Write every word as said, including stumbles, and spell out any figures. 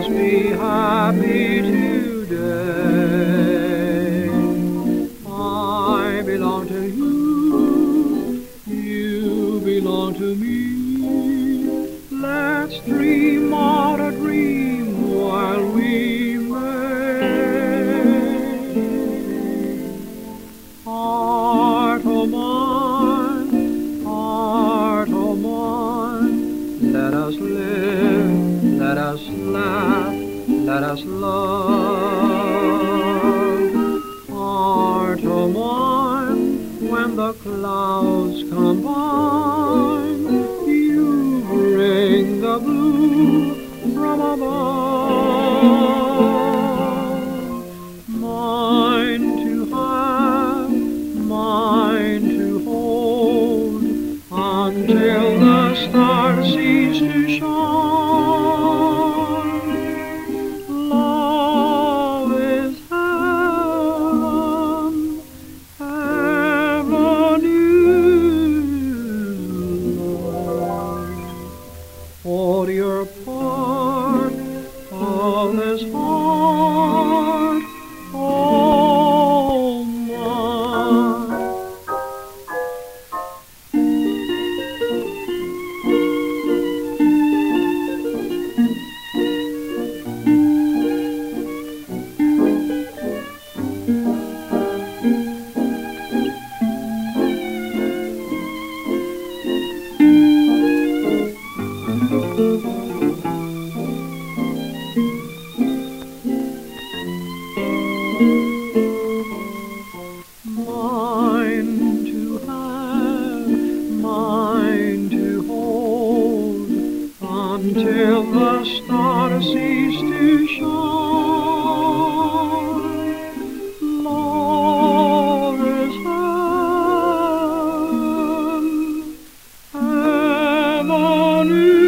me happy today. I belong to you, you belong to me. Let's dream out a dream while we may. Heart of mine, heart of mine, let us live, let us laugh, let us love. Heart of mine, when the clouds combine, you bring the blue from above. Mine to have, mine to hold, until the stars cease to shine. Love is heaven, heaven is love. Hold your part of this heart, oh mine. Mine to have, mine to hold, until the stars cease to shine. Love is heaven, heaven is